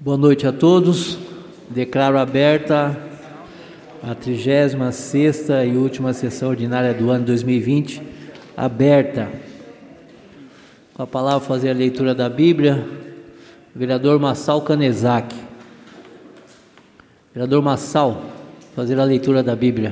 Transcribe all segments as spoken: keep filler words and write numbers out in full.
Boa noite a todos. Declaro aberta a trigésima sexta e última sessão ordinária do ano dois mil e vinte. Aberta. Com a palavra, fazer a leitura da Bíblia, vereador Massal Canezak. Vereador Massal, fazer a leitura da Bíblia.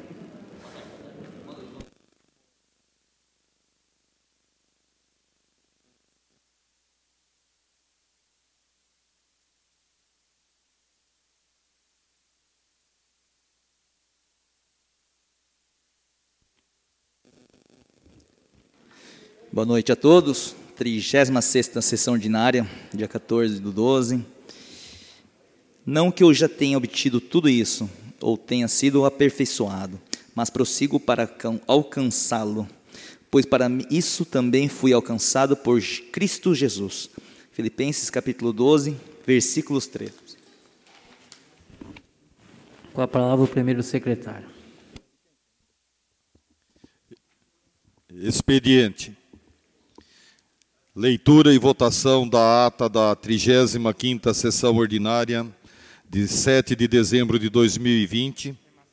Boa noite a todos. trigésima sexta sessão ordinária, dia quatorze do doze. Não que eu já tenha obtido tudo isso, ou tenha sido aperfeiçoado, mas prossigo para alcançá-lo, pois para isso também fui alcançado por Cristo Jesus. Filipenses capítulo doze, versículos treze. Com a palavra o primeiro secretário. Expediente. Leitura e votação da ata da trigésima quinta sessão ordinária de sete de dezembro de dois mil e vinte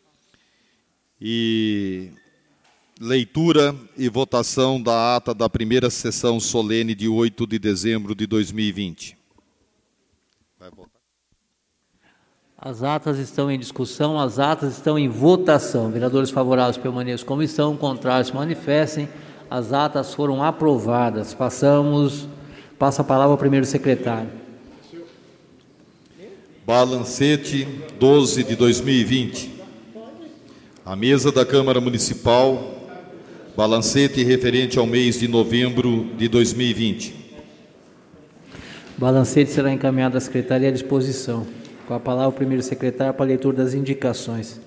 e leitura e votação da ata da primeira sessão solene de oito de dezembro de dois mil e vinte. Vai votar. As atas estão em discussão, as atas estão em votação. Vereadores favoráveis permaneçam como estão, contrários se manifestem. As atas foram aprovadas. Passamos, passa a palavra ao primeiro secretário. Balancete, doze de dois mil e vinte. A mesa da Câmara Municipal, balancete referente ao mês de novembro de dois mil e vinte. Balancete será encaminhado à secretaria à disposição. Com a palavra o primeiro secretário para a leitura das indicações.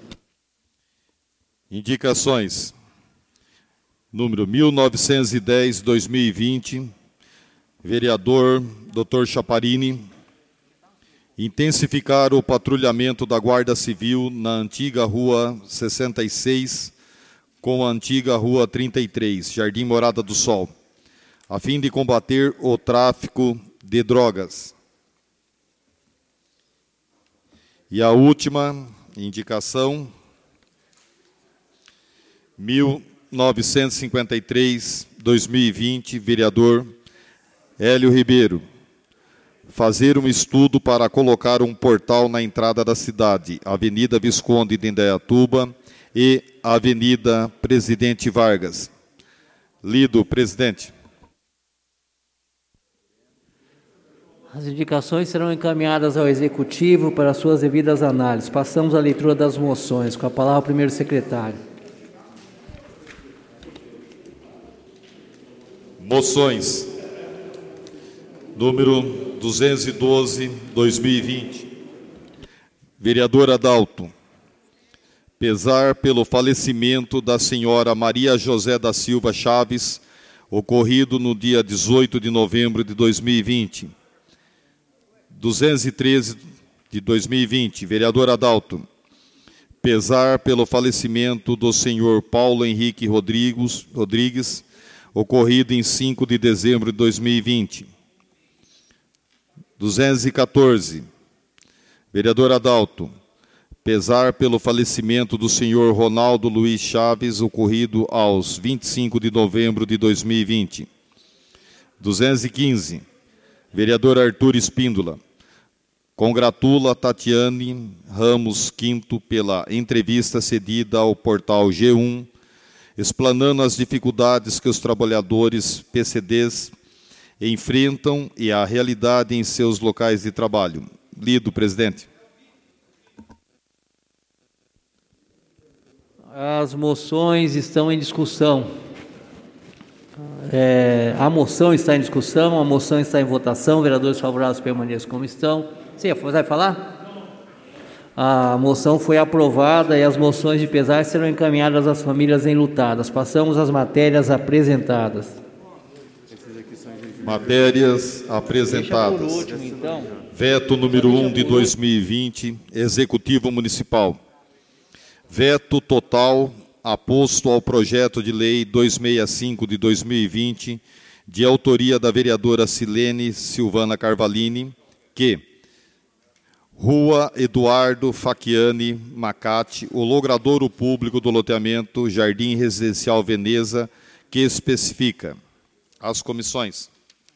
Indicações. Número mil novecentos e dez, dois mil e vinte, vereador doutor Chaparini, intensificar o patrulhamento da Guarda Civil na antiga Rua sessenta e seis com a antiga Rua trinta e três, Jardim Morada do Sol, a fim de combater o tráfico de drogas. E a última indicação, mil novecentos e cinquenta e três, dois mil e vinte, vereador Hélio Ribeiro, fazer um estudo para colocar um portal na entrada da cidade, Avenida Visconde de Indaiatuba e Avenida Presidente Vargas. Lido, presidente. As indicações serão encaminhadas ao Executivo para suas devidas análises. Passamos à leitura das moções. Com a palavra o primeiro secretário. Moções. Número duzentos e doze, dois mil e vinte. Vereador Adalto. Pesar pelo falecimento da senhora Maria José da Silva Chaves, ocorrido no dia dezoito de novembro de dois mil e vinte. duzentos e treze de dois mil e vinte. Vereador Adalto. Pesar pelo falecimento do senhor Paulo Henrique Rodrigues, Rodrigues ocorrido em cinco de dezembro de dois mil e vinte. duzentos e quatorze. Vereador Adalto. Pesar pelo falecimento do senhor Ronaldo Luiz Chaves, ocorrido aos vinte e cinco de novembro de dois mil e vinte. duzentos e quinze. Vereador Arthur Espíndola. Congratula Tatiane Ramos Quinto pela entrevista cedida ao portal G um, explanando as dificuldades que os trabalhadores P C Ds enfrentam e a realidade em seus locais de trabalho. Lido, presidente. As moções estão em discussão. É, a moção está em discussão, a moção está em votação. Vereadores favoráveis permaneçam como estão. Você vai falar? A moção foi aprovada e as moções de pesar serão encaminhadas às famílias enlutadas. Passamos às matérias apresentadas. Matérias apresentadas. Deixa por último, então. Veto número um de dois mil e vinte, Executivo Municipal. Veto total aposto ao projeto de lei duzentos e sessenta e cinco de dois mil e vinte, de autoria da vereadora Silene Silvana Carvalini, que, Rua Eduardo Facchiani Macati, o logradouro público do loteamento Jardim Residencial Veneza, que especifica as comissões.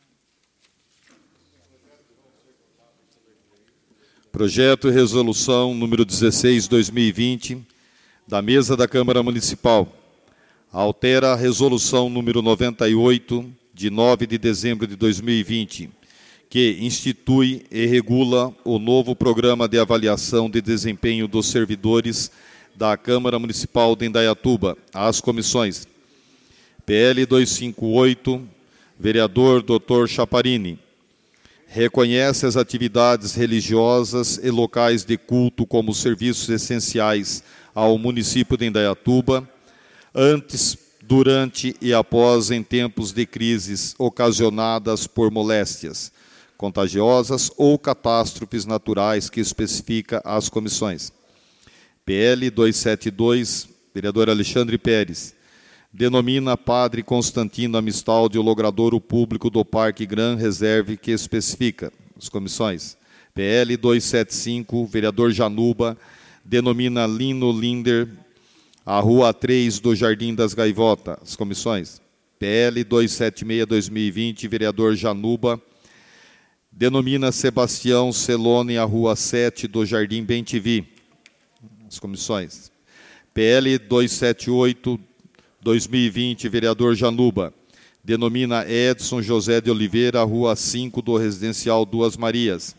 Projeto e resolução número dezesseis, dois mil e vinte, da mesa da Câmara Municipal. Altera a resolução número noventa e oito, de nove de dezembro de dois mil e vinte, que institui e regula o novo programa de avaliação de desempenho dos servidores da Câmara Municipal de Indaiatuba. As comissões. P L duzentos e cinquenta e oito, vereador doutor Chaparini. Reconhece as atividades religiosas e locais de culto como serviços essenciais ao município de Indaiatuba, antes, durante e após em tempos de crises ocasionadas por moléstias contagiosas ou catástrofes naturais, que especifica as comissões. P L duzentos e setenta e dois, vereador Alexandre Pérez. Denomina Padre Constantino Amistaldi o logradouro público do Parque Gran Reserve, que especifica as comissões. P L duzentos e setenta e cinco, vereador Januba. Denomina Lino Linder a Rua três do Jardim das Gaivotas. As comissões. P L duzentos e setenta e seis, dois mil e vinte, vereador Januba. Denomina Sebastião Celone a Rua sete do Jardim Bem-Te-Vi. As comissões. P L duzentos e setenta e oito, dois mil e vinte, vereador Januba. Denomina Edson José de Oliveira a Rua cinco do Residencial Duas Marias.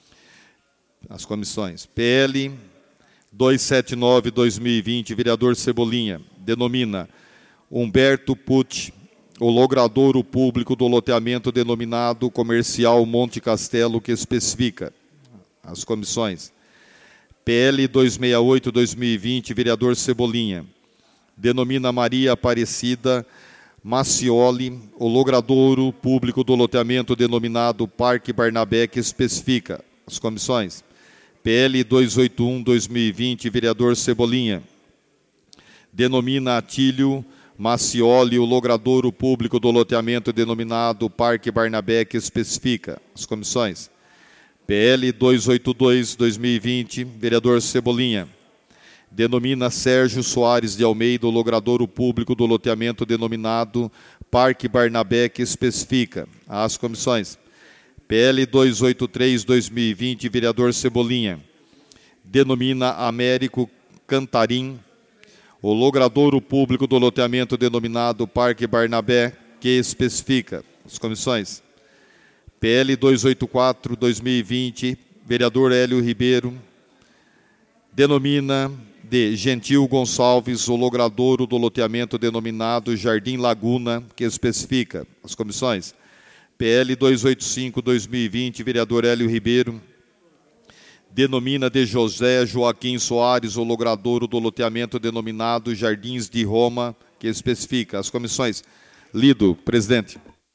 As comissões. P L duzentos e setenta e nove, dois mil e vinte, vereador Cebolinha. Denomina Humberto Pucci o logradouro público do loteamento denominado Comercial Monte Castelo, que especifica as comissões. P L duzentos e sessenta e oito, dois mil e vinte, vereador Cebolinha. Denomina Maria Aparecida Macioli o logradouro público do loteamento denominado Parque Barnabé, que especifica as comissões. P L duzentos e oitenta e um, dois mil e vinte, vereador Cebolinha. Denomina Atílio Macioli o logradouro público do loteamento denominado Parque Barnabé, que especifica as comissões. P L duzentos e oitenta e dois, dois mil e vinte, vereador Cebolinha. Denomina Sérgio Soares de Almeida o logradouro público do loteamento denominado Parque Barnabé, que especifica as comissões. P L duzentos e oitenta e três, dois mil e vinte, vereador Cebolinha. Denomina Américo Cantarim o logradouro público do loteamento denominado Parque Barnabé, que especifica as comissões. P L duzentos e oitenta e quatro, dois mil e vinte, vereador Hélio Ribeiro. Denomina de Gentil Gonçalves o logradouro do loteamento denominado Jardim Laguna, que especifica as comissões. P L duzentos e oitenta e cinco, dois mil e vinte, vereador Hélio Ribeiro. Denomina de José Joaquim Soares o logradouro do loteamento denominado Jardins de Roma, que especifica as comissões. Lido, presidente.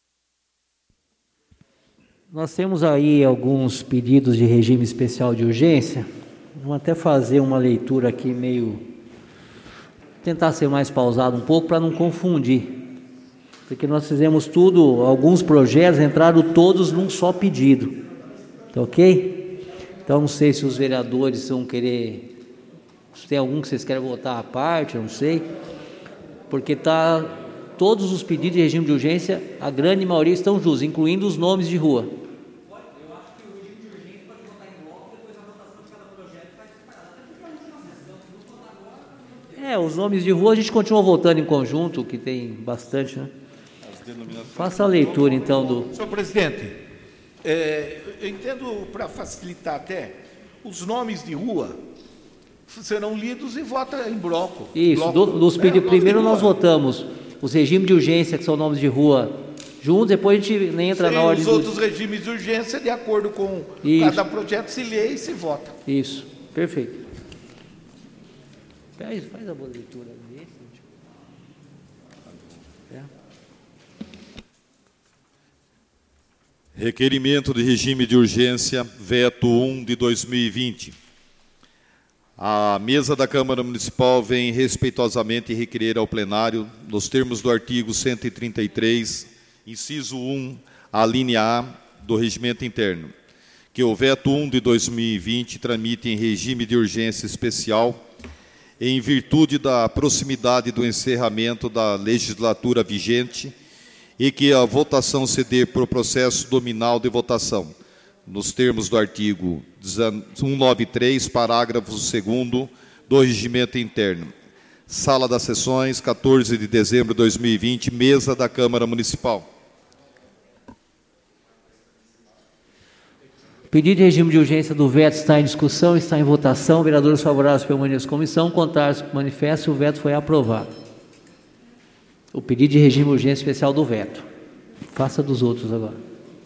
Nós temos aí alguns pedidos de regime especial de urgência. Vamos até fazer uma leitura aqui meio... tentar ser mais pausado um pouco para não confundir. Porque nós fizemos tudo, alguns projetos entraram todos num só pedido. Tá ok? Então, não sei se os vereadores vão querer... Se tem algum que vocês querem votar à parte, eu não sei. Porque tá, todos os pedidos de regime de urgência, a grande maioria estão justos, incluindo os nomes de rua. Eu acho que o regime de urgência pode votar em bloco, depois a votação de cada projeto vai separar. É, os nomes de rua a gente continua votando em conjunto, que tem bastante, né? Faça a leitura, então, do... Senhor presidente, é, eu entendo, para facilitar até, os nomes de rua serão lidos e vota em bloco. Isso, bloco, do, dos né? pedidos, primeiro nós votamos os regimes de urgência, que são nomes de rua, juntos, depois a gente nem entra Sim, na ordem... Os outros do... regimes de urgência, de acordo com Isso. Cada projeto, se lê e se vota. Isso, perfeito. Faz, faz a boa leitura desse. É. Requerimento de regime de urgência, veto um de dois mil e vinte. A mesa da Câmara Municipal vem respeitosamente requerer ao plenário, nos termos do artigo cento e trinta e três, inciso um, a linha A do Regimento Interno, que o veto um de dois mil e vinte tramite em regime de urgência especial, em virtude da proximidade do encerramento da legislatura vigente, e que a votação se dê por processo nominal de votação, nos termos do artigo cento e noventa e três, parágrafo segundo do Regimento Interno. Sala das Sessões, quatorze de dezembro de dois mil e vinte, mesa da Câmara Municipal. O pedido de regime de urgência do veto está em discussão, está em votação. Vereadores favoráveis permaneçam como estão, contrários manifestam, o veto foi aprovado. O pedido de regime de urgência especial do veto. Faça dos outros agora.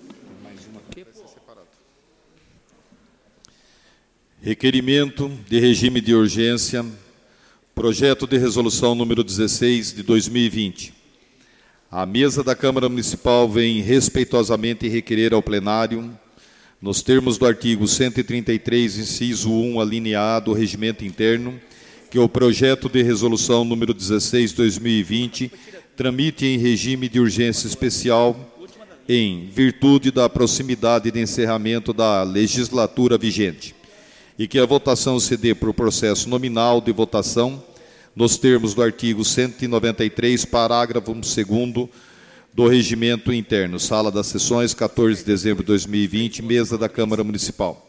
Requerimento de regime de urgência, projeto de resolução número dezesseis de dois mil e vinte. A mesa da Câmara Municipal vem respeitosamente requerer ao plenário, nos termos do artigo cento e trinta e três, inciso um, alínea do Regimento Interno, que o projeto de resolução número dezesseis de dois mil e vinte tramite em regime de urgência especial em virtude da proximidade de encerramento da legislatura vigente, e que a votação se dê por processo nominal de votação, nos termos do artigo cento e noventa e três, parágrafo segundo do Regimento Interno. Sala das Sessões, quatorze de dezembro de dois mil e vinte, mesa da Câmara Municipal.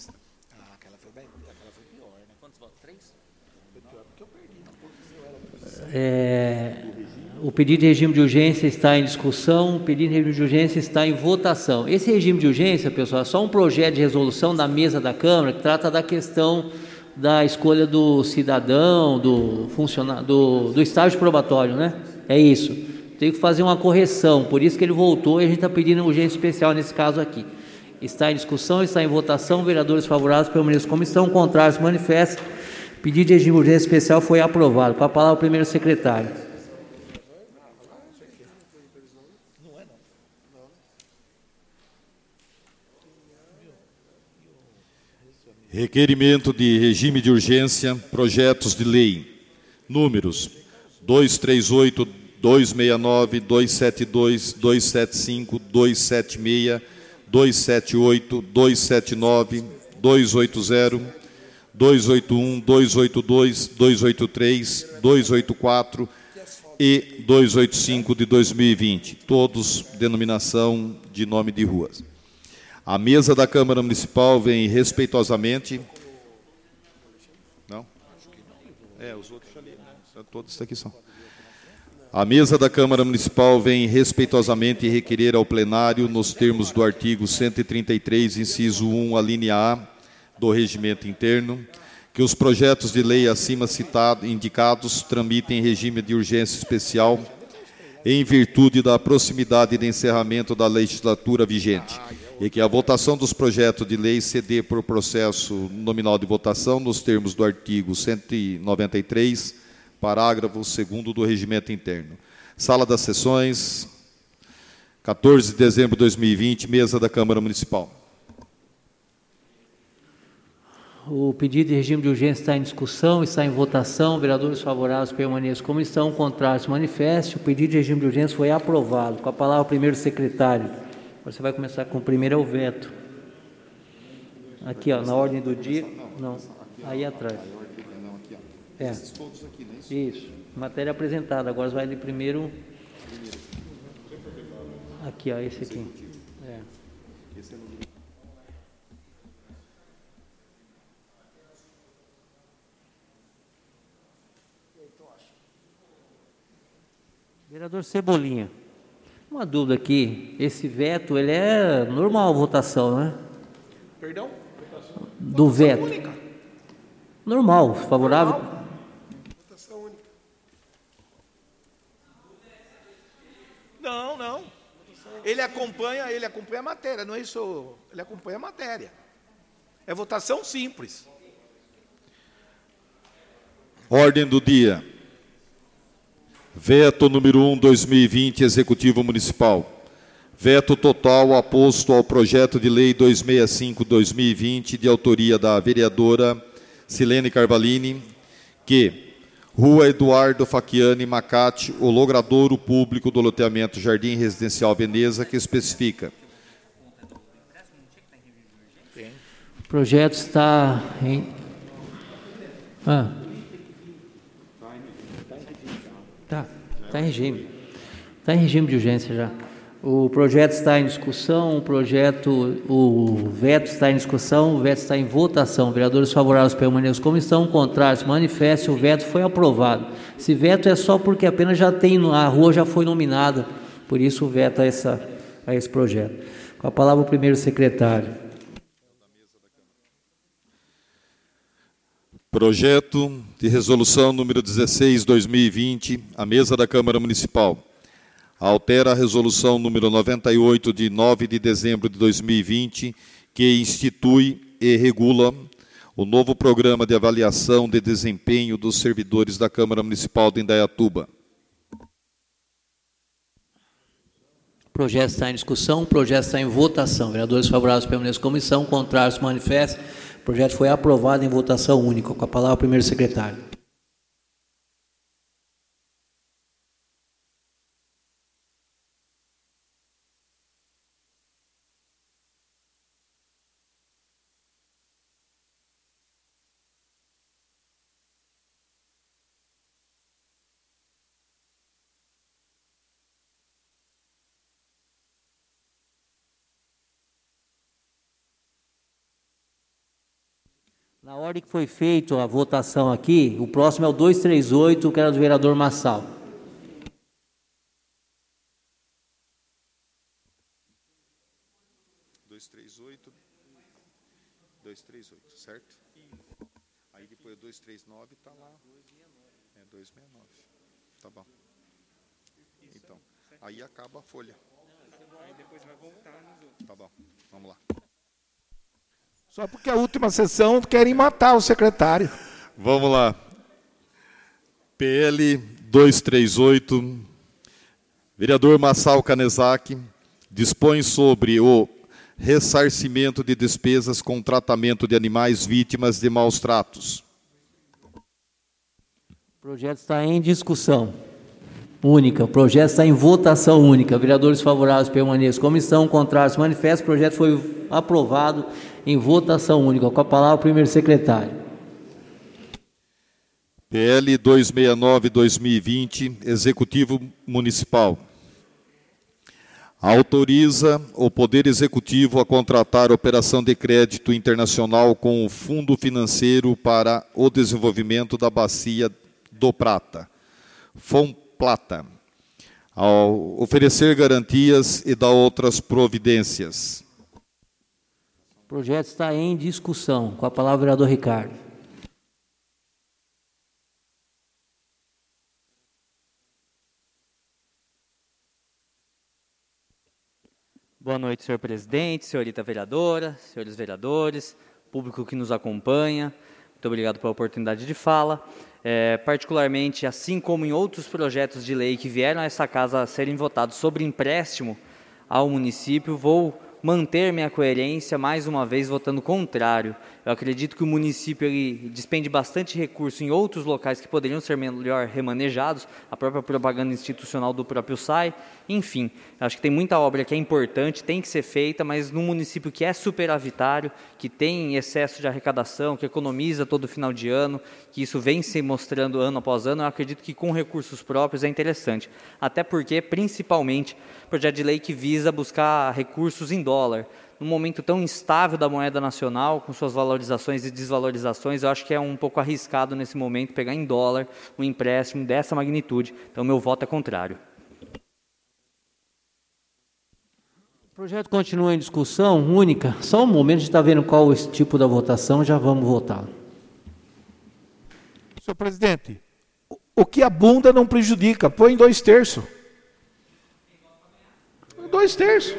É, o pedido de regime de urgência está em discussão, o pedido de regime de urgência está em votação. Esse regime de urgência, pessoal, é só um projeto de resolução da mesa da Câmara que trata da questão da escolha do cidadão, do funcionário, do, do estágio probatório, né? É isso. Tem que fazer uma correção, por isso que ele voltou e a gente está pedindo urgência especial nesse caso aqui. Está em discussão, está em votação, vereadores favoráveis permaneçam como estão, contrários manifestam. Pedido de regime de urgência especial foi aprovado. Com a palavra o primeiro secretário. Requerimento de regime de urgência, projetos de lei, números duzentos e trinta e oito, duzentos e sessenta e nove, duzentos e setenta e dois, duzentos e setenta e cinco, duzentos e setenta e seis, duzentos e setenta e oito, duzentos e setenta e nove, duzentos e oitenta, duzentos e oitenta e um, duzentos e oitenta e dois, duzentos e oitenta e três, duzentos e oitenta e quatro e duzentos e oitenta e cinco de dois mil e vinte, todos denominação de nome de ruas. A mesa da Câmara Municipal vem respeitosamente... Não? É, os outros ali, né? Todos aqui são. A mesa da Câmara Municipal vem respeitosamente requerer ao plenário, nos termos do artigo cento e trinta e três, inciso um, alínea A, do Regimento Interno, que os projetos de lei acima citados, indicados, tramitem em regime de urgência especial, em virtude da proximidade de encerramento da legislatura vigente, e que a votação dos projetos de lei se dê por processo nominal de votação, nos termos do artigo cento e noventa e três, parágrafo segundo do Regimento Interno. Sala das Sessões, quatorze de dezembro de dois mil e vinte, mesa da Câmara Municipal. O pedido de regime de urgência está em discussão, está em votação. Vereadores favoráveis permaneçam como estão, contrários manifestem. O pedido de regime de urgência foi aprovado. Com a palavra o primeiro secretário. Agora você vai começar com o primeiro, é o veto. Aqui, ó, na ordem do dia. Não, aí atrás. É. Isso. Matéria apresentada. Agora vai de primeiro. Aqui, ó, esse aqui. É. Vereador Cebolinha, uma dúvida aqui. Esse veto, ele é normal a votação, né? Perdão? Do votação veto. Única. Normal, favorável. Normal. Votação única. Não, não. Ele acompanha, ele acompanha a matéria, não é isso? Ele acompanha a matéria. É votação simples. Ordem do dia. Veto número um, dois mil e vinte, Executivo Municipal. Veto total aposto ao projeto de lei duzentos e sessenta e cinco barra dois mil e vinte, de autoria da vereadora Silene Carvalini, que Rua Eduardo Facchiani Macate, o logradouro público do loteamento Jardim Residencial Veneza, que especifica. projeto está em... Ah. Tá, está em regime. Está em regime de urgência já. O projeto está em discussão, o projeto, o veto está em discussão, o veto está em votação. Vereadores favoráveis permaneçam como estão, contrários manifestem, o veto foi aprovado. Esse veto é só porque apenas já tem, a rua já foi nominada, por isso o veto a, essa, a esse projeto. Com a palavra o primeiro secretário. Projeto de resolução número dezesseis, dois mil e vinte, a mesa da Câmara Municipal. Altera a resolução número noventa e oito, de nove de dezembro de dois mil e vinte, que institui e regula o novo programa de avaliação de desempenho dos servidores da Câmara Municipal de Indaiatuba. O projeto está em discussão, o projeto está em votação. Vereadores favoráveis permaneçam como estão, contrários manifestem. O projeto foi aprovado em votação única. Com a palavra o primeiro secretário. Na ordem que foi feita a votação aqui, o próximo é o duzentos e trinta e oito, que era do vereador Massal. duzentos e trinta e oito, duzentos e trinta e oito, certo? Aí depois o duzentos e trinta e nove está lá. É duzentos e sessenta e nove. Tá bom. Então, aí acaba a folha. Aí depois vai voltar nos outros. Tá bom, vamos lá. Só porque a última sessão querem matar o secretário. Vamos lá. P L duzentos e trinta e oito, vereador Massal Canezaki, dispõe sobre o ressarcimento de despesas com tratamento de animais vítimas de maus tratos. O projeto está em discussão única. O projeto está em votação única. Vereadores favoráveis permaneçam como estão, contrários manifestem. O projeto foi aprovado em votação única. Com a palavra o primeiro secretário. P L duzentos e sessenta e nove, dois mil e vinte, Executivo Municipal. Autoriza o Poder Executivo a contratar operação de crédito internacional com o Fundo Financeiro para o Desenvolvimento da Bacia do Prata, FONPLATA, ao oferecer garantias e dar outras providências. O projeto está em discussão. Com a palavra o vereador Ricardo. Boa noite, senhor presidente, senhorita vereadora, senhores vereadores, público que nos acompanha. Muito obrigado pela oportunidade de fala. É, particularmente, assim como em outros projetos de lei que vieram a essa casa a serem votados sobre empréstimo ao município, vou manter minha coerência, mais uma vez votando contrário. Eu acredito que o município ele despende bastante recurso em outros locais que poderiam ser melhor remanejados, a própria propaganda institucional do próprio S A I, enfim, acho que tem muita obra que é importante, tem que ser feita, mas num município que é superavitário, que tem excesso de arrecadação, que economiza todo final de ano, que isso vem se mostrando ano após ano, eu acredito que com recursos próprios é interessante, até porque, principalmente, projeto de lei que visa buscar recursos em dólar. Num momento tão instável da moeda nacional, com suas valorizações e desvalorizações, eu acho que é um pouco arriscado nesse momento pegar em dólar um empréstimo dessa magnitude. Então, meu voto é contrário. O projeto continua em discussão única. Só um momento, a gente está vendo qual o tipo da votação, já vamos votar. Senhor presidente, o que abunda não prejudica. Põe dois terços. Dois terços.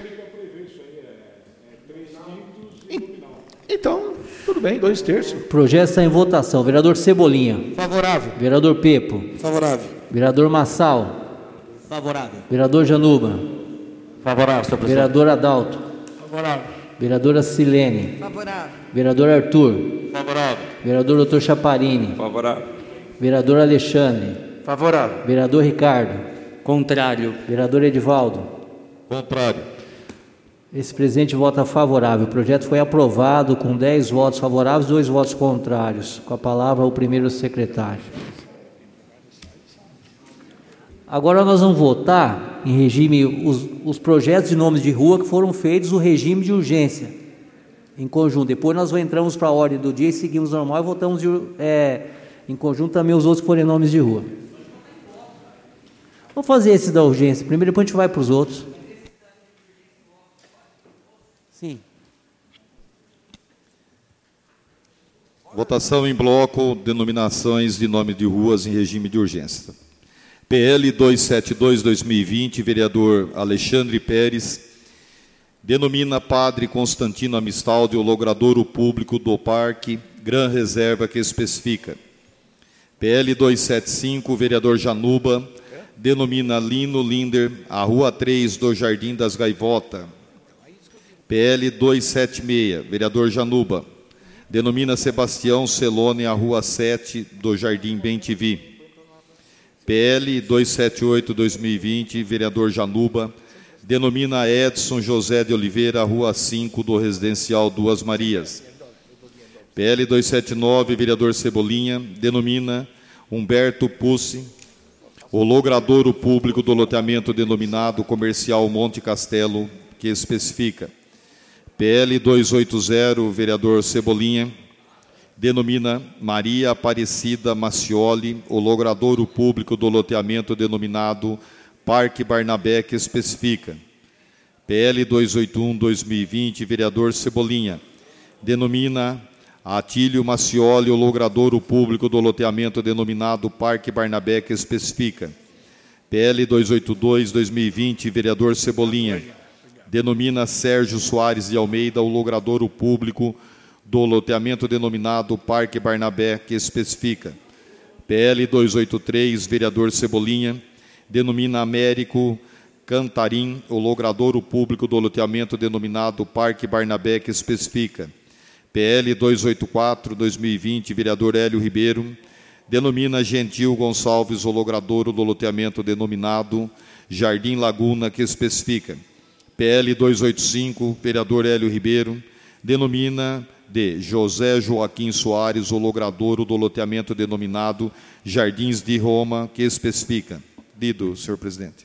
Então, tudo bem, dois terços. O projeto está em votação. Vereador Cebolinha. Favorável. Vereador Pepo. Favorável. Vereador Massal. Favorável. Vereador Januba. Favorável, senhor presidente. Vereador Adalto. Favorável. Vereadora Silene. Favorável. Vereador Arthur. Favorável. Vereador doutor Chaparini. Favorável. Vereador Alexandre. Favorável. Vereador Ricardo. Contrário. Vereador Edivaldo. Contrário. Esse presidente vota favorável. O projeto foi aprovado com dez votos favoráveis, dois votos contrários. Com a palavra o primeiro secretário. Agora nós vamos votar em regime os, os projetos de nomes de rua que foram feitos no regime de urgência, em conjunto. Depois nós entramos para a ordem do dia e seguimos normal e votamos de, é, em conjunto também os outros que forem nomes de rua. Vamos fazer esse da urgência primeiro, depois a gente vai para os outros. Sim. Votação em bloco, denominações de nome de ruas em regime de urgência. P L duzentos e setenta e dois, dois mil e vinte, vereador Alexandre Pérez, denomina Padre Constantino Amistaldi o logradouro público do Parque Gran Reserva que especifica. P L duzentos e setenta e cinco, vereador Januba, denomina Lino Linder a Rua três do Jardim das Gaivotas. P L duzentos e setenta e seis, vereador Januba, denomina Sebastião Celone a Rua sete do Jardim Bem-Te-Vi. P L duzentos e setenta e oito, dois mil e vinte, vereador Januba, denomina Edson José de Oliveira a Rua cinco do Residencial Duas Marias. P L duzentos e setenta e nove, vereador Cebolinha, denomina Humberto Pussi o logradouro público do loteamento denominado Comercial Monte Castelo, que especifica. P L duzentos e oitenta, vereador Cebolinha, denomina Maria Aparecida Macioli o logradouro público do loteamento denominado Parque Barnabé, que especifica. P L duzentos e oitenta e um, dois mil e vinte, vereador Cebolinha, denomina Atílio Macioli o logradouro público do loteamento denominado Parque Barnabé, que especifica. P L duzentos e oitenta e dois, dois mil e vinte, vereador Cebolinha, denomina Sérgio Soares de Almeida o logradouro público do loteamento denominado Parque Barnabé, que especifica. P L duzentos e oitenta e três, vereador Cebolinha, denomina Américo Cantarim o logradouro público do loteamento denominado Parque Barnabé, que especifica. P L duzentos e oitenta e quatro, dois mil e vinte, vereador Hélio Ribeiro, denomina Gentil Gonçalves o logradouro do loteamento denominado Jardim Laguna, que especifica. P L duzentos e oitenta e cinco, vereador Hélio Ribeiro, denomina de José Joaquim Soares o logradouro do loteamento denominado Jardins de Roma, que especifica. Lido, senhor presidente.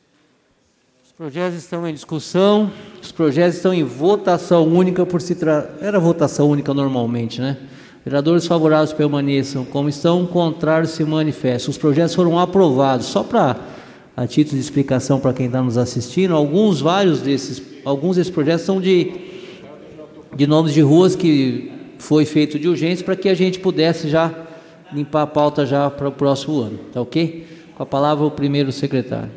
Os projetos estão em discussão, os projetos estão em votação única por se tratar. Era votação única normalmente, né? Vereadores favoráveis permaneçam como estão, contrários se manifestam. Os projetos foram aprovados. Só para, a título de explicação para quem está nos assistindo, alguns, vários desses, alguns desses projetos são de, de nomes de ruas que foi feito de urgência para que a gente pudesse já limpar a pauta já para o próximo ano. Tá ok? Com a palavra o primeiro secretário.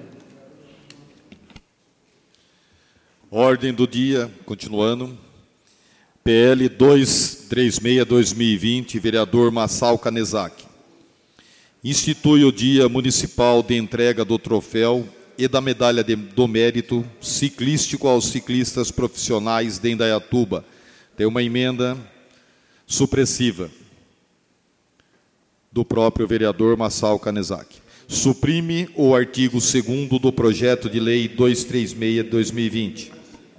Ordem do dia, continuando. P L duzentos e trinta e seis, dois mil e vinte, vereador Massal Canezaki. Institui o Dia Municipal de entrega do troféu e da medalha de, do mérito ciclístico aos ciclistas profissionais de Indaiatuba. Tem uma emenda supressiva do próprio vereador Massal Canezaki. Suprime o artigo segundo do projeto de lei duzentos e trinta e seis, dois mil e vinte.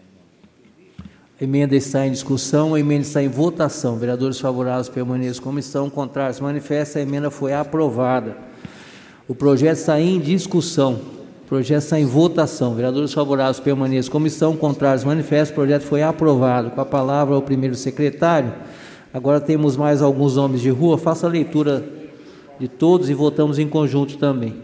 A emenda está em discussão, a emenda está em votação. Vereadores favoráveis permaneçam como estão, contrários se manifestam. A emenda foi aprovada. O projeto está em discussão. O projeto está em votação. Vereadores favoráveis permaneçam como estão, contrários se manifestam. O projeto foi aprovado. Com a palavra o primeiro secretário. Agora temos mais alguns nomes de rua. Faça a leitura de todos e votamos em conjunto também.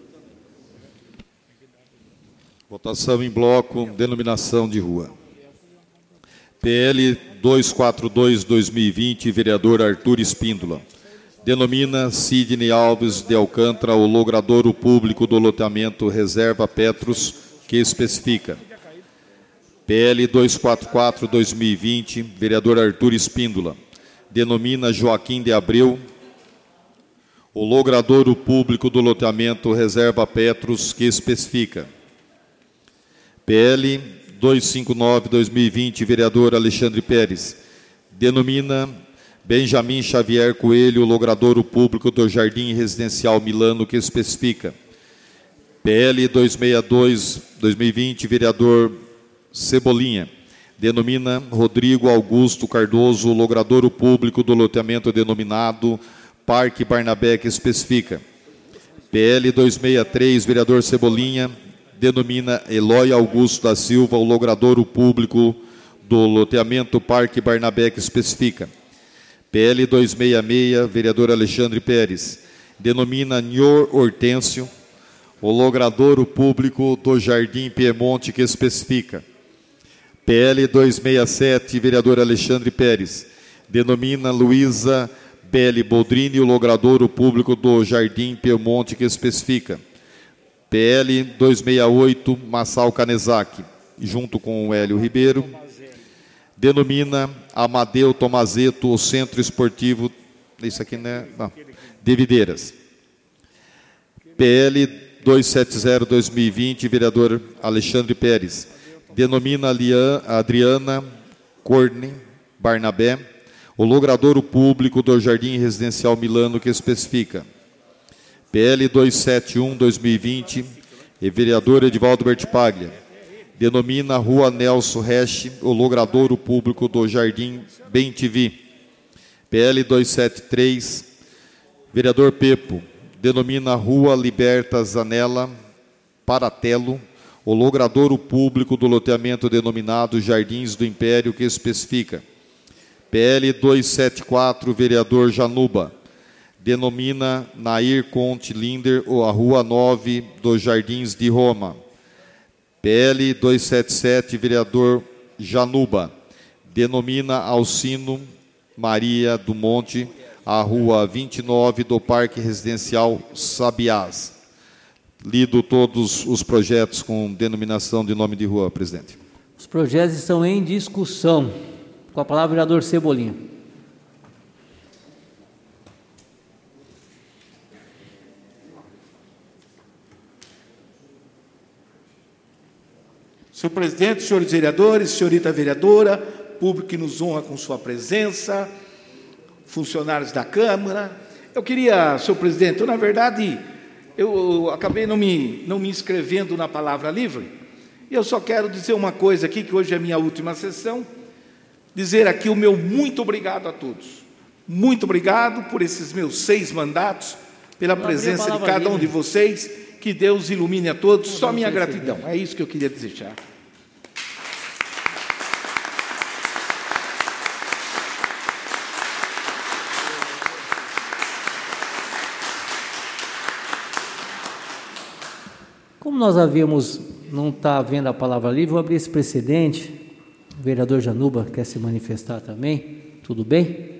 Votação em bloco, denominação de rua. P L duzentos e quarenta e dois, dois mil e vinte, vereador Arthur Espíndola. Denomina Sidney Alves de Alcântara o logradouro público do loteamento Reserva Petros, que especifica. P L duzentos e quarenta e quatro, dois mil e vinte, vereador Arthur Espíndola. Denomina Joaquim de Abreu o logradouro público do loteamento Reserva Petros, que especifica. P L duzentos e cinquenta e nove, dois mil e vinte, vereador Alexandre Pérez, denomina Benjamin Xavier Coelho o logradouro público do Jardim Residencial Milano, que especifica. P L duzentos e sessenta e dois, dois mil e vinte, vereador Cebolinha. Denomina Rodrigo Augusto Cardoso, logradouro público do loteamento denominado Parque Barnabé, que especifica. P L duzentos e sessenta e três, vereador Cebolinha, denomina Eloy Augusto da Silva, o logradouro público do loteamento Parque Barnabé, que especifica. P L duzentos e sessenta e seis, vereador Alexandre Pérez, denomina Nhor Hortêncio, o logradouro público do Jardim Piemonte, que especifica. P L duzentos e sessenta e sete, vereador Alexandre Pérez, denomina Luísa Belli Boldrini, o logradouro público do Jardim Piemonte, que especifica. P L duzentos e sessenta e oito, Massal Canezaki, junto com o Hélio Ribeiro, denomina Amadeu Tomazeto, o Centro Esportivo, isso aqui, né? Não, de Videiras. P L duzentos e setenta, dois mil e vinte, vereador Alexandre Pérez, denomina Adriana Corne Barnabé, o logradouro público do Jardim Residencial Milano, que especifica. P L duzentos e setenta e um, dois mil e vinte, e vereador Edivaldo Bertipaglia, denomina Rua Nelson Resch, o logradouro público do Jardim Bem T V. P L duzentos e setenta e três, vereador Pepo, denomina Rua Liberta Zanella Paratello, o logradouro público do loteamento denominado Jardins do Império, que especifica. P L duzentos e setenta e quatro, vereador Januba, denomina Nair Conte Linder, a Rua nove dos Jardins de Roma. P L duzentos e setenta e sete, vereador Januba, denomina Alcino Maria do Monte, a Rua vinte e nove do Parque Residencial Sabiás. Lido todos os projetos com denominação de nome de rua, presidente. Os projetos estão em discussão. Com a palavra, vereador Cebolinha. Senhor presidente, senhores vereadores, senhorita vereadora, público que nos honra com sua presença, funcionários da Câmara. Eu queria, senhor presidente, eu, na verdade, eu acabei não me, não me inscrevendo na palavra livre, e eu só quero dizer uma coisa aqui, que hoje é a minha última sessão, dizer aqui o meu muito obrigado a todos. Muito obrigado por esses meus seis mandatos, pela presença de cada um de vocês, que Deus ilumine a todos, só minha gratidão. É isso que eu queria desejar. Como nós havíamos, não está vendo a palavra livre, vou abrir esse precedente. O vereador Januba quer se manifestar também. Tudo bem?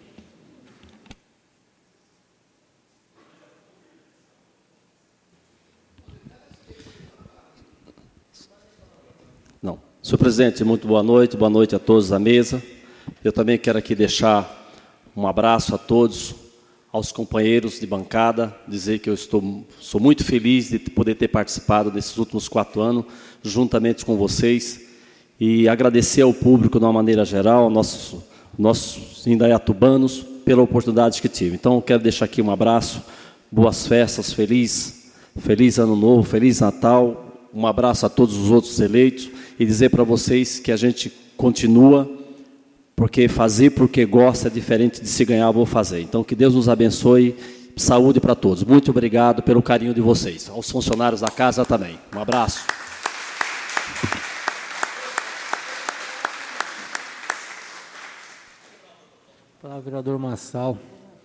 Não. Senhor presidente, muito boa noite, boa noite a todos da mesa. Eu também quero aqui deixar um abraço a todos, aos companheiros de bancada, dizer que eu estou, sou muito feliz de poder ter participado desses últimos quatro anos, juntamente com vocês, e agradecer ao público de uma maneira geral, nossos, nossos indaiatubanos, pela oportunidade que tive. Então, eu quero deixar aqui um abraço, boas festas, feliz, feliz Ano Novo, Feliz Natal, um abraço a todos os outros eleitos, e dizer para vocês que a gente continua, porque fazer porque gosta é diferente de se ganhar, vou fazer. Então, que Deus nos abençoe, saúde para todos. Muito obrigado pelo carinho de vocês. Aos funcionários da casa também. Um abraço. Palavra, vereador Massal.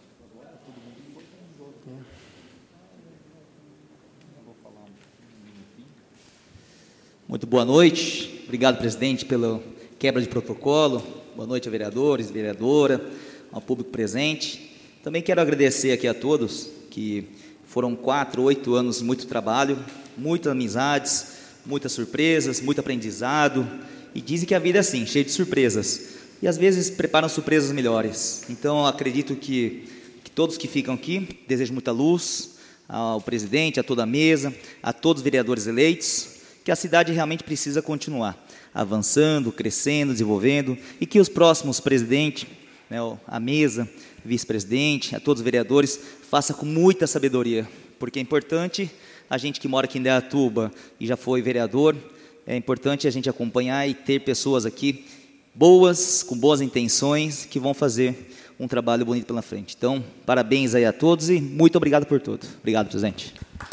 Muito boa noite. Obrigado, presidente, pela quebra de protocolo. Boa noite a vereadores, vereadora, ao público presente. Também quero agradecer aqui a todos, que foram quatro, oito anos de muito trabalho, muitas amizades, muitas surpresas, muito aprendizado. E dizem que a vida é assim, cheia de surpresas. E às vezes preparam surpresas melhores. Então, acredito que, que todos que ficam aqui, desejo muita luz ao presidente, a toda a mesa, a todos os vereadores eleitos, que a cidade realmente precisa continuar avançando, crescendo, desenvolvendo, e que os próximos presidentes, né, a mesa, vice-presidente, a todos os vereadores, façam com muita sabedoria, porque é importante a gente que mora aqui em Indaiatuba e já foi vereador, é importante a gente acompanhar e ter pessoas aqui boas, com boas intenções, que vão fazer um trabalho bonito pela frente. Então, parabéns aí a todos e muito obrigado por tudo. Obrigado, presidente.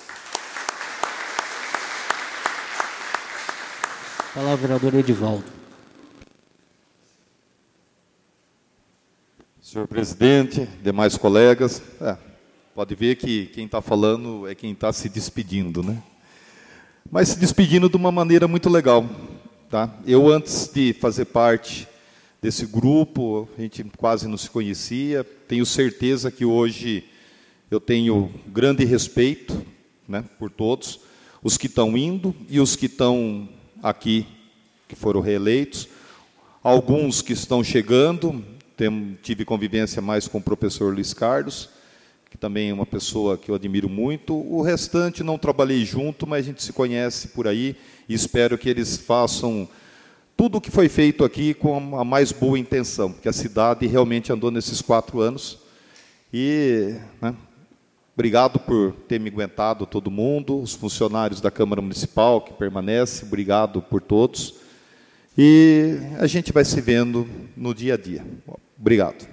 Palavra, vereador Edivaldo. Senhor presidente, demais colegas, é, pode ver que quem está falando é quem está se despedindo, né? Mas se despedindo de uma maneira muito legal, tá? Eu, antes de fazer parte desse grupo, a gente quase não se conhecia, tenho certeza que hoje eu tenho grande respeito, né, por todos, os que estão indo e os que estão aqui, que foram reeleitos, alguns que estão chegando, tem, tive convivência mais com o professor Luiz Carlos, que também é uma pessoa que eu admiro muito, o restante não trabalhei junto, mas a gente se conhece por aí, e espero que eles façam tudo o que foi feito aqui com a mais boa intenção, porque a cidade realmente andou nesses quatro anos, e, né, obrigado por ter me aguentado, todo mundo, os funcionários da Câmara Municipal que permanecem, obrigado por todos. E a gente vai se vendo no dia a dia. Obrigado.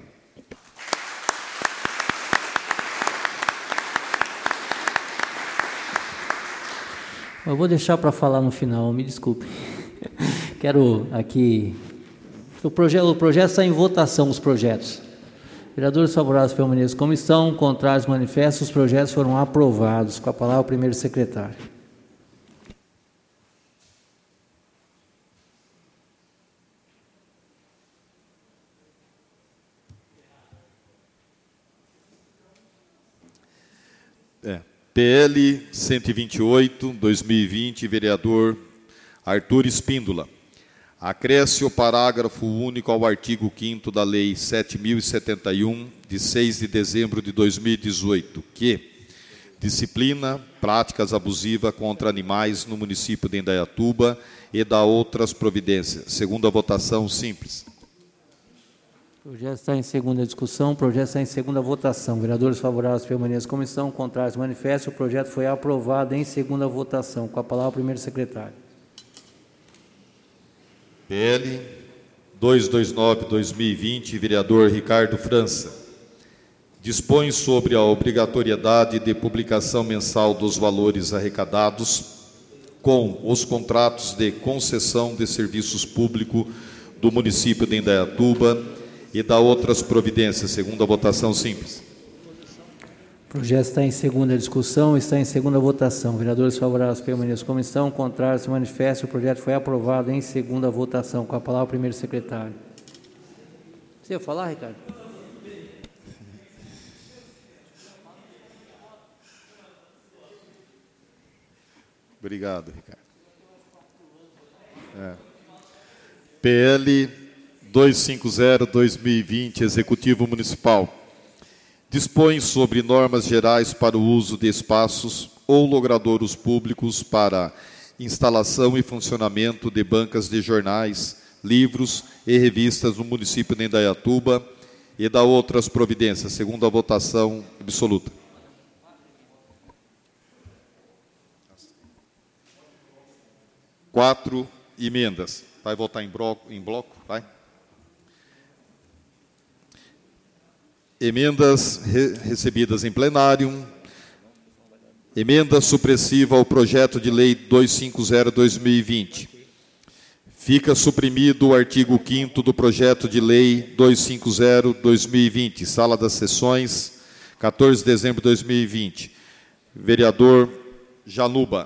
Eu vou deixar para falar no final, me desculpe. Quero aqui... O projeto, o projeto está em votação, os projetos. Vereadores favoráveis permanecem como estão, contrários manifestos, os projetos foram aprovados. Com a palavra o primeiro secretário. É, P L cento e vinte e oito, dois mil e vinte, vereador Arthur Espíndola. Acresce o parágrafo único ao artigo quinto da Lei sete mil e setenta e um, de seis de dezembro de dois mil e dezoito, que disciplina práticas abusivas contra animais no município de Indaiatuba e dá outras providências. Segunda votação, simples. O projeto está em segunda discussão, o projeto está em segunda votação. Vereadores favoráveis permaneçam como estão, contrários manifestam. O projeto foi aprovado em segunda votação. Com a palavra o primeiro secretário. P L duzentos e vinte e nove, dois mil e vinte, vereador Ricardo França. Dispõe sobre a obrigatoriedade de publicação mensal dos valores arrecadados com os contratos de concessão de serviços públicos do município de Indaiatuba e dá outras providências, segundo a votação simples. O projeto está em segunda discussão, está em segunda votação. Vereadores favoráveis permaneçam como estão, contrários se manifestam. O projeto foi aprovado em segunda votação. Com a palavra o primeiro secretário. Você ia falar, Ricardo? Obrigado, Ricardo. É. P L duzentos e cinquenta, dois mil e vinte, Executivo Municipal. Dispõe sobre normas gerais para o uso de espaços ou logradouros públicos para instalação e funcionamento de bancas de jornais, livros e revistas no município de Indaiatuba e dá outras providências, segundo a votação absoluta. Quatro emendas. Vai votar em bloco? Em bloco? Vai. Emendas re recebidas em plenário. Emenda supressiva ao projeto de lei duzentos e cinquenta, dois mil e vinte. Fica suprimido o artigo quinto do projeto de lei duzentos e cinquenta, dois mil e vinte. Sala das Sessões, quatorze de dezembro de dois mil e vinte. Vereador Januba.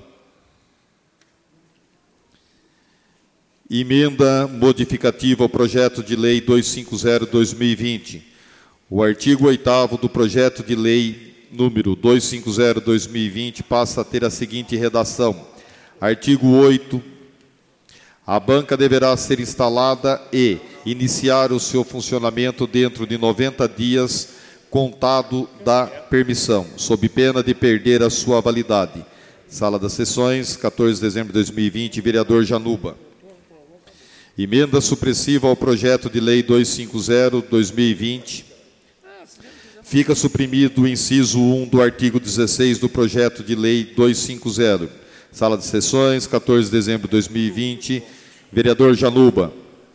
Emenda modificativa ao projeto de lei duzentos e cinquenta, dois mil e vinte. O artigo oitavo do projeto de lei número duzentos e cinquenta, dois mil e vinte passa a ter a seguinte redação. Artigo oito. A banca deverá ser instalada e iniciar o seu funcionamento dentro de noventa dias contado da permissão, sob pena de perder a sua validade. Sala das Sessões, quatorze de dezembro de dois mil e vinte, vereador Januba. Emenda supressiva ao projeto de lei duzentos e cinquenta, dois mil e vinte. Fica suprimido o inciso um do artigo dezesseis do projeto de lei duzentos e cinquenta. Sala de Sessões, quatorze de dezembro de dois mil e vinte, vereador Januba.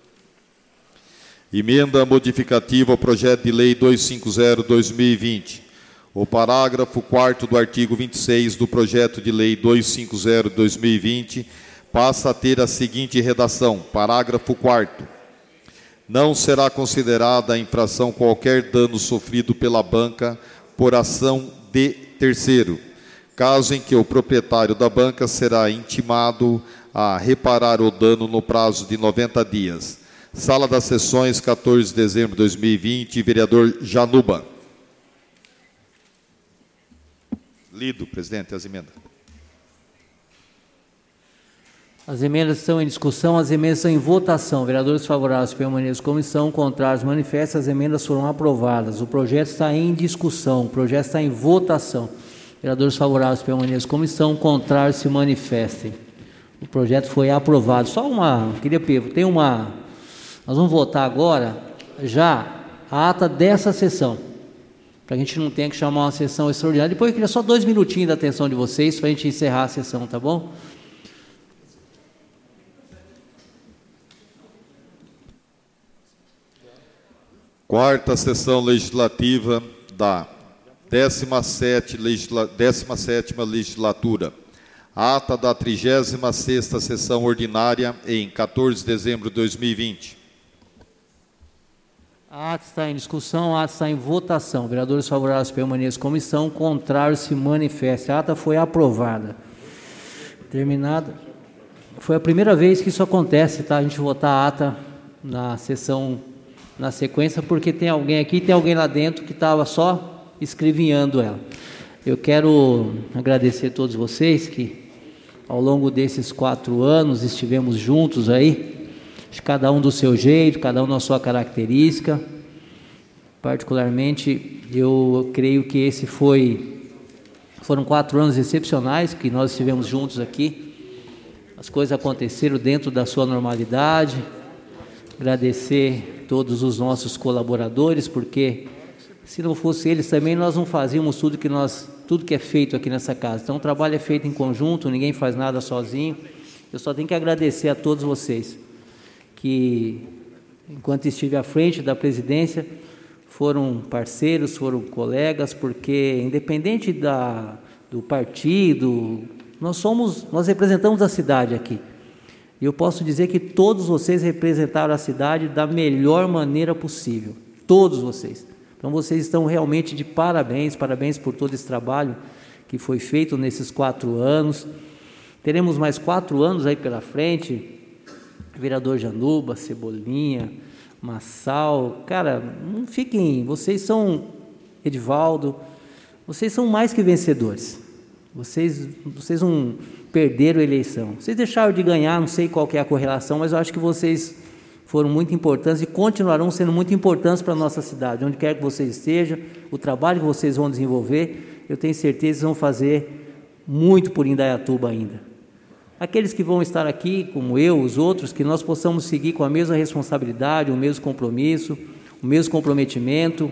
Emenda modificativa ao projeto de lei duzentos e cinquenta barra dois mil e vinte. O parágrafo quarto do artigo vinte e seis do projeto de lei duzentos e cinquenta barra dois mil e vinte passa a ter a seguinte redação: parágrafo quarto. Não será considerada a infração qualquer dano sofrido pela banca por ação de terceiro, caso em que o proprietário da banca será intimado a reparar o dano no prazo de noventa dias. Sala das Sessões, quatorze de dezembro de dois mil e vinte, vereador Januba. Lido, presidente, as emendas. As emendas estão em discussão, as emendas estão em votação. Vereadores favoráveis, permaneçam na comissão, contrários, manifestam, as emendas foram aprovadas. O projeto está em discussão, o projeto está em votação. Vereadores favoráveis, permaneçam na comissão, contrários, se manifestem. O projeto foi aprovado. Só uma, queria pedir, tem uma, nós vamos votar agora, já, a ata dessa sessão, para a gente não ter que chamar uma sessão extraordinária. Depois eu queria só dois minutinhos da atenção de vocês, para a gente encerrar a sessão, tá bom? Quarta sessão legislativa da décima sétima legislatura. Ata da trigésima sexta sessão ordinária em quatorze de dezembro de dois mil e vinte. A ata está em discussão, a ata está em votação. Vereadores favoráveis, permaneçam na comissão, contrários, se manifestem. A ata foi aprovada. Terminada. Foi a primeira vez que isso acontece, tá? A gente votar a ata na sessão, na sequência, porque tem alguém aqui, tem alguém lá dentro que estava só escrevinhando ela. Eu quero agradecer a todos vocês que, ao longo desses quatro anos, estivemos juntos aí, cada um do seu jeito, cada um na sua característica. Particularmente, eu creio que esse foi, foram quatro anos excepcionais que nós estivemos juntos aqui. As coisas aconteceram dentro da sua normalidade. Agradecer todos os nossos colaboradores, porque se não fosse eles também nós não fazíamos tudo que nós, tudo que é feito aqui nessa casa. Então o trabalho é feito em conjunto, ninguém faz nada sozinho. Eu só tenho que agradecer a todos vocês que, enquanto estive à frente da presidência, foram parceiros, foram colegas, porque independente da, do partido, nós somos, nós representamos a cidade aqui. E eu posso dizer que todos vocês representaram a cidade da melhor maneira possível. Todos vocês. Então vocês estão realmente de parabéns, parabéns por todo esse trabalho que foi feito nesses quatro anos. Teremos mais quatro anos aí pela frente. Vereador Januba, Cebolinha, Massal, cara, não fiquem, vocês são, Edivaldo, vocês são mais que vencedores. Vocês, vocês não perderam a eleição. Vocês deixaram de ganhar, não sei qual que é a correlação, mas eu acho que vocês foram muito importantes e continuarão sendo muito importantes para a nossa cidade. Onde quer que vocês estejam, o trabalho que vocês vão desenvolver, eu tenho certeza que vão fazer muito por Indaiatuba ainda. Aqueles que vão estar aqui, como eu, os outros, que nós possamos seguir com a mesma responsabilidade, o mesmo compromisso, o mesmo comprometimento.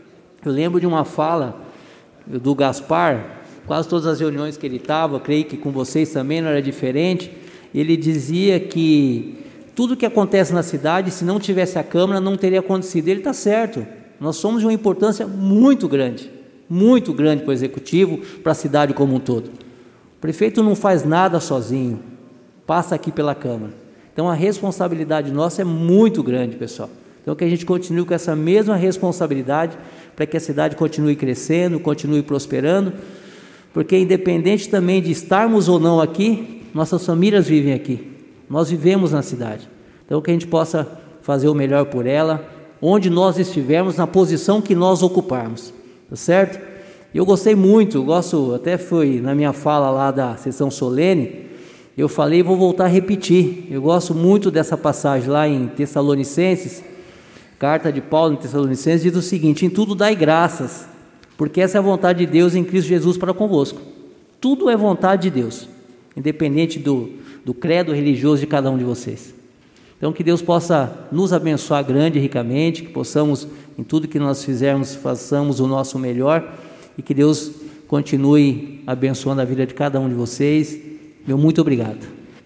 Eu lembro de uma fala do Gaspar, quase todas as reuniões que ele estava, creio que com vocês também não era diferente, ele dizia que tudo que acontece na cidade, se não tivesse a Câmara, não teria acontecido. Ele está certo, nós somos de uma importância muito grande, muito grande para o Executivo, para a cidade como um todo. O prefeito não faz nada sozinho, passa aqui pela Câmara. Então a responsabilidade nossa é muito grande, pessoal. Então que a gente continue com essa mesma responsabilidade para que a cidade continue crescendo, continue prosperando, porque independente também de estarmos ou não aqui, nossas famílias vivem aqui, nós vivemos na cidade. Então que a gente possa fazer o melhor por ela, onde nós estivermos, na posição que nós ocuparmos, tá certo? Eu gostei muito, eu gosto, até foi na minha fala lá da sessão solene, eu falei e vou voltar a repetir, eu gosto muito dessa passagem lá em Tessalonicenses, carta de Paulo em Tessalonicenses, diz o seguinte: em tudo dai graças, porque essa é a vontade de Deus em Cristo Jesus para convosco. Tudo é vontade de Deus, independente do, do credo religioso de cada um de vocês. Então que Deus possa nos abençoar grande e ricamente, que possamos, em tudo que nós fizermos, façamos o nosso melhor, e que Deus continue abençoando a vida de cada um de vocês, Meu muito obrigado.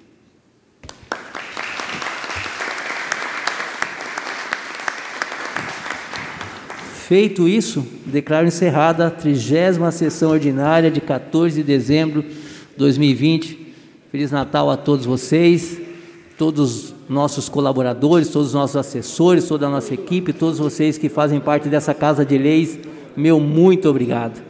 Feito isso, declaro encerrada a trigésima sessão ordinária de quatorze de dezembro de dois mil e vinte. Feliz Natal a todos vocês, todos os nossos colaboradores, todos os nossos assessores, toda a nossa equipe, todos vocês que fazem parte dessa Casa de Leis, meu muito obrigado.